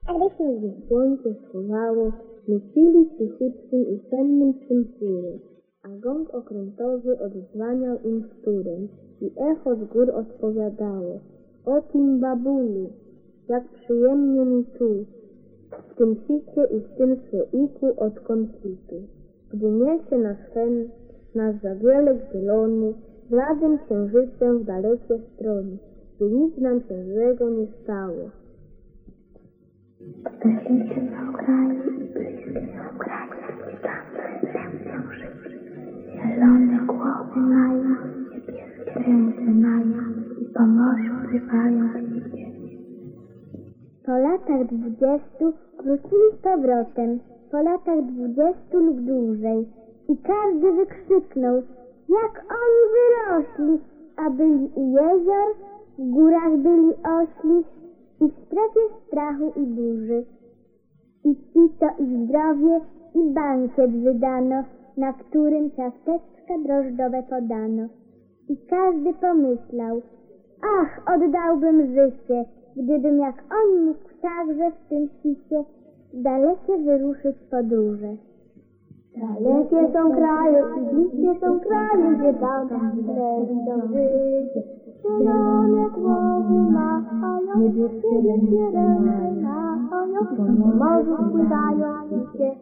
Ale się gdy słońce schowało, myślili cichutkim i sennym swym chórem, a gong okrętowy odzwaniał im wtórem i echo z gór odpowiadało: o tym babulu, jak przyjemnie mi tu, w tym sicie i w tym słoiku od konfitu. Gdy niesie nasz zawielek zielony, bladym księżycem w dalekie strony, by nic nam się złego nie stało. Leśnicy na okraju i bliskie są kraje, i tam ręce żyć. Zielone głowy mają, niebieskie ręce mają i po morzu pływają liście. Po latach 20 wrócili z powrotem, po latach 20 lub dłużej, i każdy wykrzyknął, jak oni wyrośli, a byli u jezior, w górach byli ośli, i w strefie strachu i burzy. I pito i zdrowie, i bankiet wydano, na którym ciasteczka drożdżowe podano. I każdy pomyślał, ach, oddałbym życie, gdybym jak on mógł także w tym świcie dalekie wyruszyć podróże. Dalekie są kraje i bliskie są kraje, gdzie tam do życie. Zielone głowy machają, niebieskie ręce machają, po morzu pływają liście.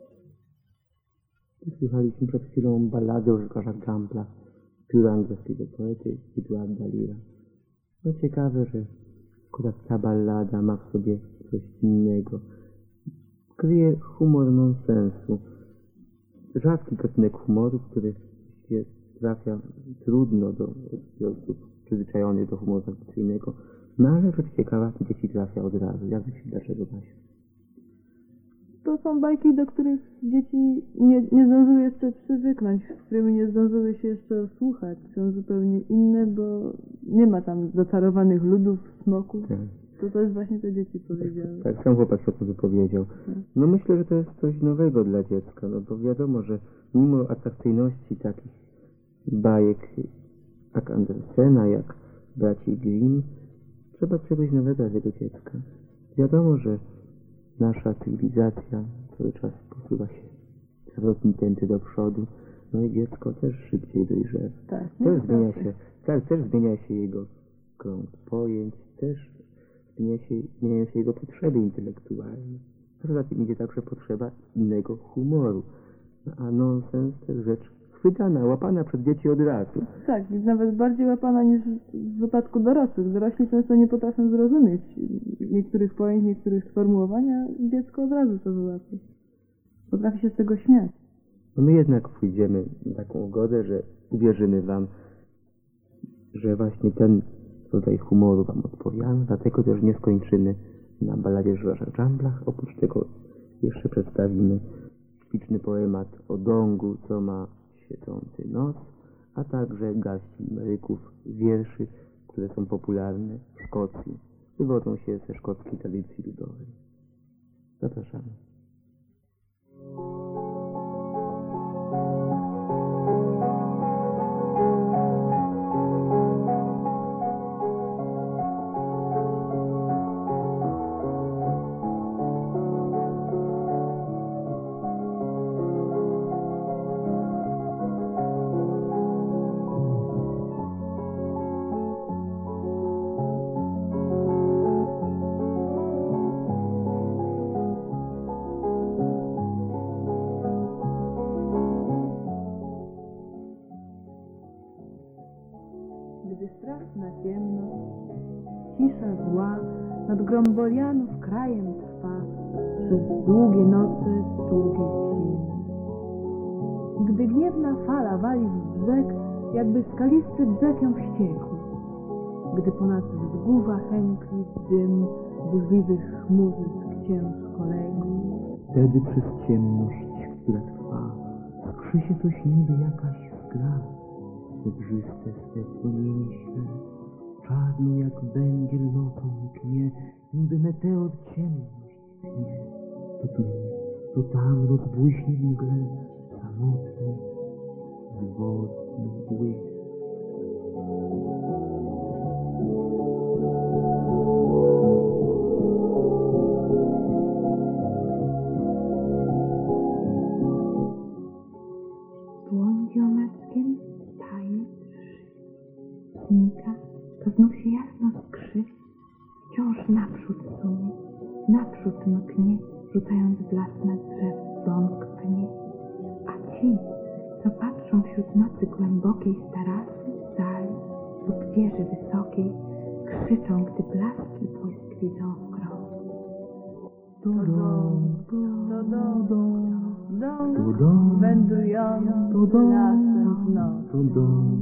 Słuchaliśmy przed chwilą ballady o rzekarzach Jumpla, pióra angielskiego poety Edwarda Leara. No ciekawe, że akurat ta ballada ma w sobie coś innego. Kryje humor nonsensu. Rzadki gatunek humoru, który się trafia trudno do osób przyzwyczajonych do humoru tradycyjnego. No ale rzecz ciekawa, dzieci trafia od razu. Jak myślisz, dlaczego, Basiu? To są bajki, do których dzieci nie zdążyły jeszcze przywyknąć, z którymi nie zdążyły się jeszcze słuchać. Są zupełnie inne, bo nie ma tam zaczarowanych ludów, smoków. Tak. To jest właśnie te dzieci powiedziały. Tak, sam chłopak się o tym wypowiedział. No myślę, że to jest coś nowego dla dziecka, no bo wiadomo, że mimo atrakcyjności takich bajek jak Andersena, jak braci Grimm, trzeba czegoś nowego dla tego dziecka. Wiadomo, że nasza cywilizacja cały czas posuwa się przewrotni tęczy do przodu, no i dziecko też szybciej dojrzewa. Tak, też zmienia się jego krąg pojęć, też zmieniają się jego potrzeby intelektualne. Poza tym idzie także potrzeba innego humoru. A nonsens to jest rzecz chwytana, łapana przez dzieci od razu. Tak, jest nawet bardziej łapana niż w wypadku dorosłych. Dorośli często nie potrafią zrozumieć niektórych pojęć, niektórych sformułowań, a dziecko od razu to wyłapie. Potrafi się z tego śmiać. No my jednak pójdziemy na taką ugodę, że uwierzymy wam, że właśnie ten rodzaj humoru wam odpowiada, dlatego też nie skończymy na balladzie Rzekarzach Jumplach. Oprócz tego jeszcze przedstawimy śliczny poemat o dągu, co ma świecący nos, a także garści limeryków, wierszy, które są popularne w Szkocji. Wywodzą się ze szkockiej tradycji ludowej. Zapraszamy. Gdy straszna ciemność, cisza zła nad Gromborianów krajem trwa przez długie noce, długie zimy. Gdy gniewna fala wali w brzeg, jakby skalisty brzeg ją wściekł. Gdy ponad wzgórza chętli dym burzliwych chmurzysk ciężko legł. Wtedy przez ciemność, która trwa, skrzy się coś niby jakaś skra. Zebrzyste swe płomienie śle, czarno jak węgiel nocą mknie, niby meteor ciemność tnie. To tu, to tam rozbłyśnie w mgle, samotny, zwodny błysk. naprzód mknie, rzucając blask na drzew, bąk pnie. A ci, co patrzą wśród nocy głębokiej z tarasu, dali lub wieży wysokiej, krzyczą, gdy blaski błysk widzą w krąg. Wędrujący lasem w nocy.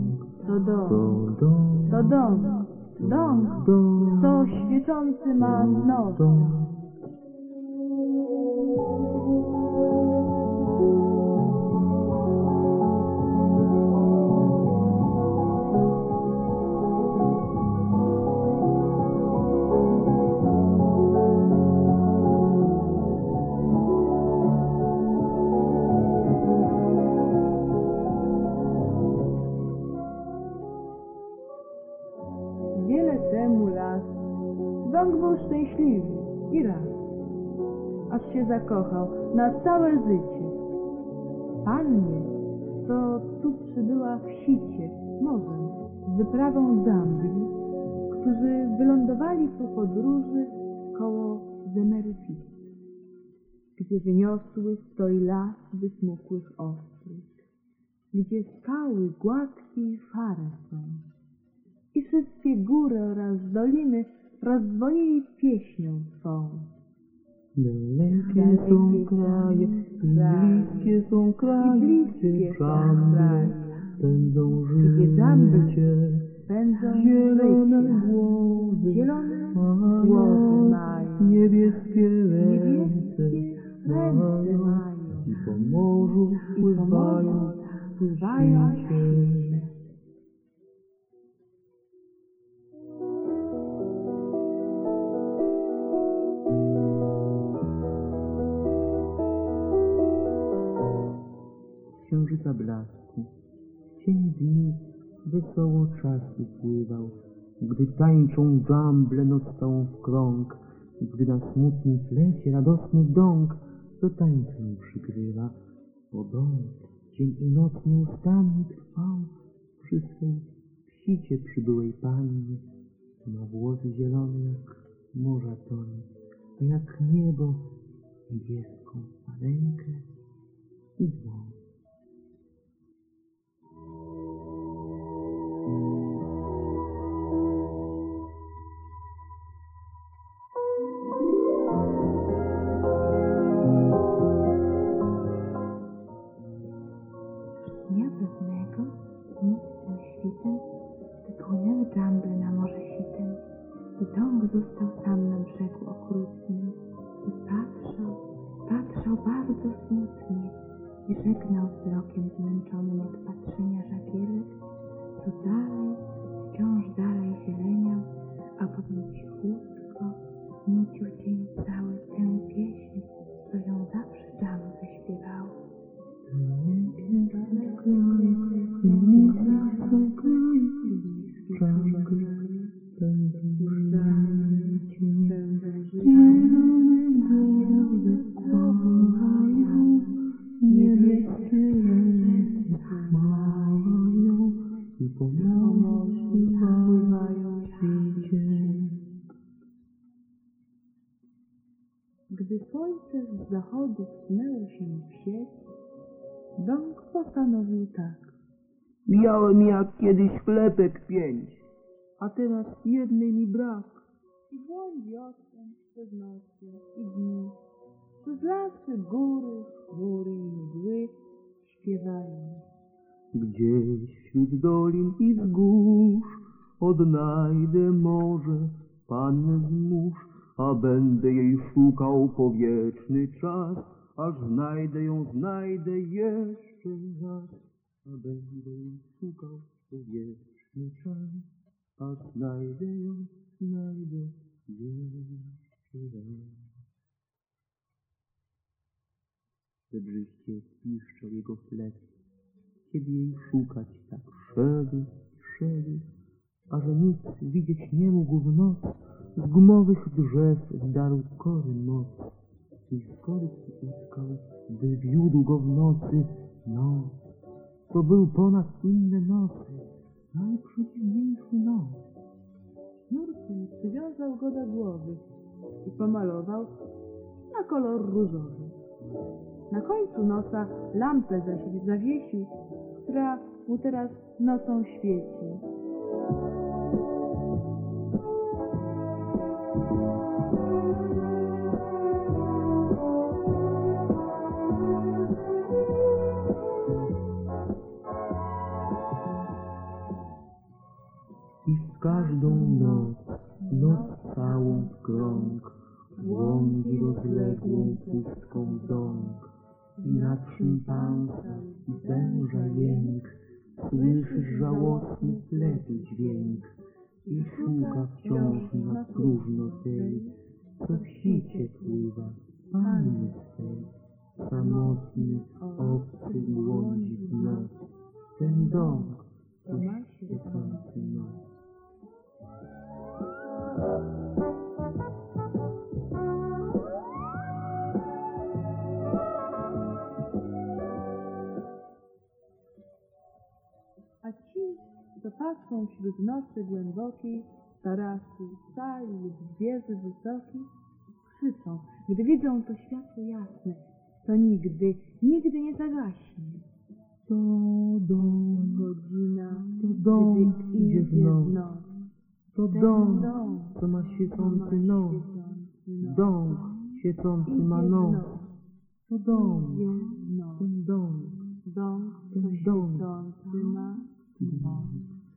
To dąg, co świecący ma nos. Wiele temu lat dąg był szczęśliwy i raz, aż się zakochał na całe życie. Pannie, co tu przybyła w sicie, morzem, z wyprawą dambli, którzy wylądowali po podróży koło Zemeryfisu, gdzie wyniosły stoi las wysmukłych ostróg, gdzie skały gładkie i szare są. I wszystkie góry oraz doliny rozdzwonili pieśnią swą. Dalekie są kraje, bliskie są kraje, gdzie żamble pędzą życie, zielone głowy mają, niebieskie ręce mają, i po morzu pływają życie. Księżyca blasku, w cień dni wesoło czas upływał, gdy tańczą żamble noc całą w krąg, gdy na smutnym plecie radosny dąg do tańcem przygrywa. Bo dąg dzień i noc nieustannie trwał przy swej psicie przybyłej pannie, ma włosy zielone jak morza tonie, a jak niebo niebieską rękę i dłoń. Dnia pewnego, smutnym świtem, wypłynęły żamble na morze sitem i dąg został sam na brzegu okrutnym i patrzał bardzo smutnie i żegnał wzrokiem zmęczonym od patrzenia żagielek, co dalej, wciąż dalej zieleniał, a potem cichutko nucił dzień cały tę pieśń, co ją zawsze żamble śpiewały. Gdy słońce z zachodu wsunęło się w sieć, dąg postanowił tak. Miałem jak kiedyś chlebek 5, a teraz jednej mi brak. I błądzi odtąd przez noce i dni, przez lasy, góry, chmury i mgły, śpiewając. Gdzieś wśród dolin i wzgórz odnajdę może pannę z mórz, a będę jej szukał po wieczny czas, aż znajdę ją, znajdę jeszcze raz. A będę jej szukał po wieczny czas, aż znajdę ją, znajdę jeszcze raz. Zebrzyście piszczał jego chleb, kiedy jej szukać tak szedł, a że nic widzieć nie mógł w noc, z gumowych drzew zdarł kory moc i z kory utkał, by wiódł go w nocy noc. To był ponad inne nocy, najprzeciwniejszy noc. Sznurkiem przywiązał go do głowy pomalował na kolor różowy. Na końcu nosa lampę zawiesił, która mu teraz nocą świeci. I w każdą noc całą w krąg, błądzi rozległą pustką dąg. I nad szympansa i węża jęk, słyszysz żałosny wtedy dźwięk. I szuka wciąż na próżno tej, co w sicie pływa, panny swej. Samotny, obcy błądzi w noc, ten dąg, co ma świecący noc. A ci, co patrzą wśród nocy głębokiej, tarasu, sali lub wieży wysokich, krzyczą, gdy widzą to światło jasne, to nigdy nie zagaśnie. To dom, Godzina, to dom gdy idzie w noc. To Ten dom, dom, co ma świecący nos. Dom świecący ma idzie w nos. noc. To dom, Idzie w noc. ten dom, Dom, ten co dom. świecący ma nos.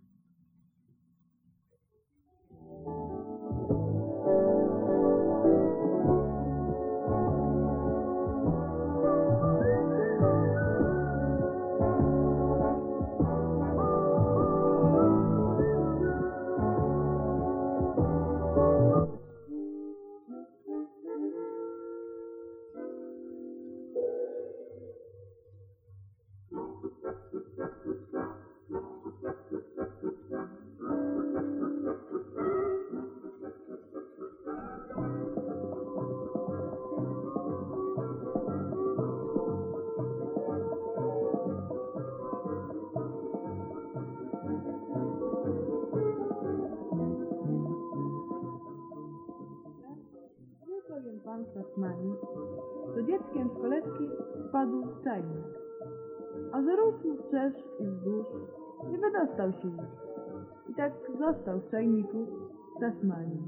Pewien pan z Tasmanii, to dzieckiem z kolebki wpadł w czajnik, a że rósł wszerz i wzdłuż, nie wydostał się już. I tak został w czajniku w Tasmanii.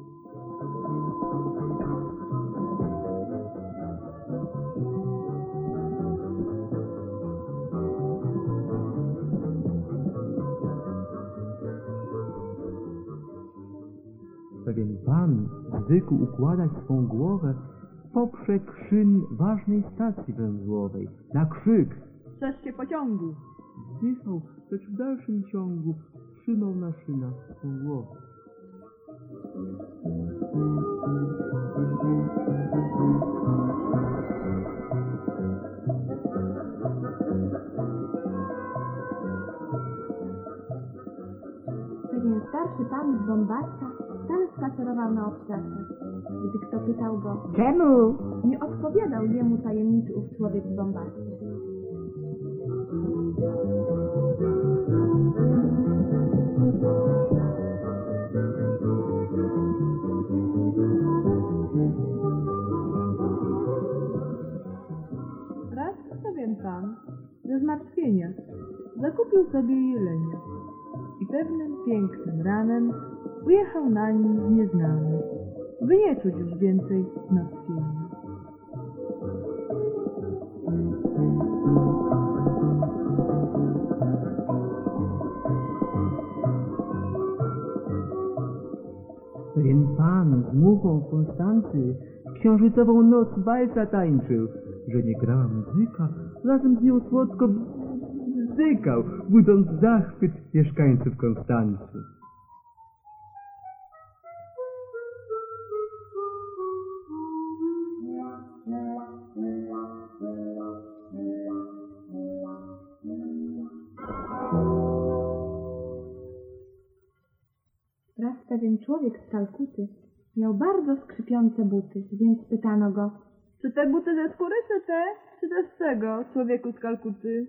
Pewien pan zwykł układać swą głowę w poprzek szyn ważnej stacji węzłowej. Na krzyk Strzeżcie pociągu! wdychał, lecz w dalszym ciągu trzymał na szynach swą głowę. Pewien starszy pan z Bombasta wcale spacerował na obcasach. Gdy kto pytał go, czemu? Nie odpowiadał jemu tajemniczy ów człowiek z Bombastu. Raz pewien pan ze zmartwienia zakupił sobie jelenia i pewnym pięknym ranem ujechał na nim nieznany, by nie czuć już więcej zmartwienia. Pewien pan z muchą Konstancy w księżycową noc walca tańczył. Że nie grała muzyka, razem z nią słodko bzykał, budząc zachwyt mieszkańców Konstancy. Raz pewien człowiek z Kalkuty miał bardzo skrzypiące buty, więc pytano go, Czy te buty ze skóry, czy te z czego, człowieku z Kalkuty?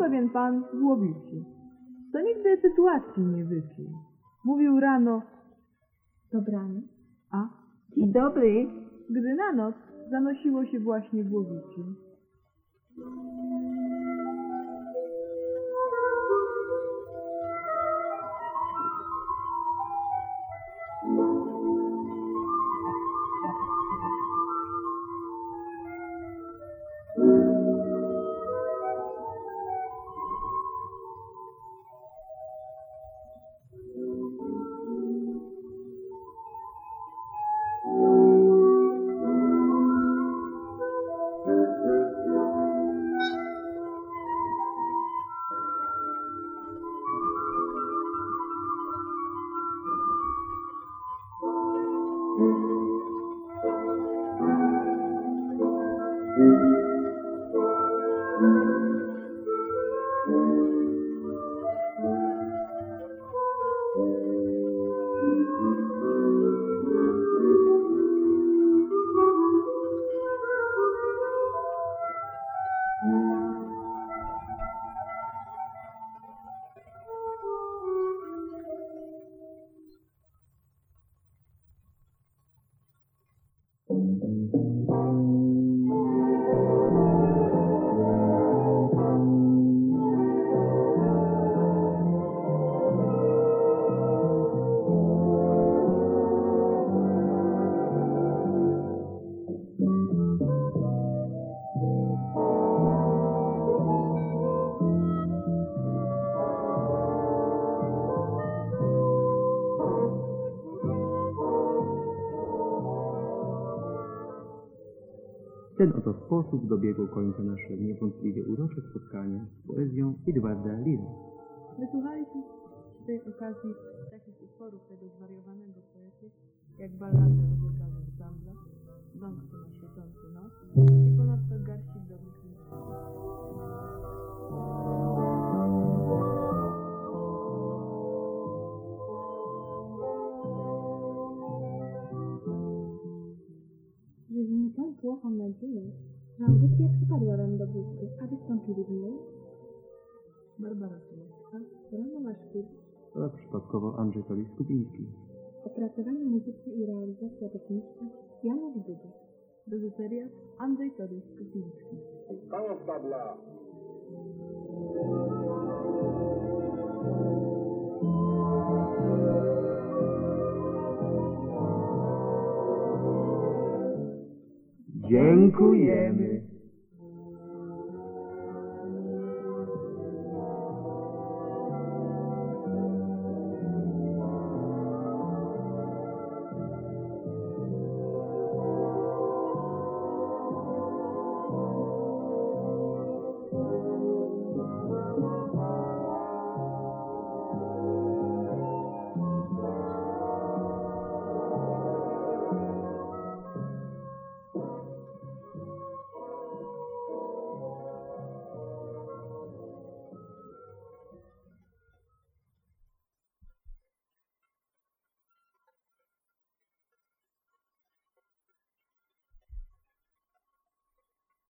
pewien pan w Łowicy, co nigdy sytuacji nie wypił. Mówił rano, Dobranoc. a Dzień dobry. gdy na noc zanosiło się właśnie w Łowicy. W ten oto sposób dobiegło końca nasze niewątpliwie urocze spotkanie z poezją Edwarda Leara. Wysłuchaliśmy przy tej okazji takich utworów tego zwariowanego poety, jak ballady o rzekanych zamblach, Ząbku na świecący nos i ponadto garści dobrych liczb. Żywimy tą płochą nadzieję, że audycja przypadła wam do gustu, a wystąpili w niej Barbara Solecka, Rano Waszkiewicz, A przypadkowo Andrzej Tolis-Kupiński. opracowanie muzyczne i realizacja techniczna Janusz Dudek. reżyseria Andrzej Tolis-Kupiński. Koniec tabla. Dziękujemy.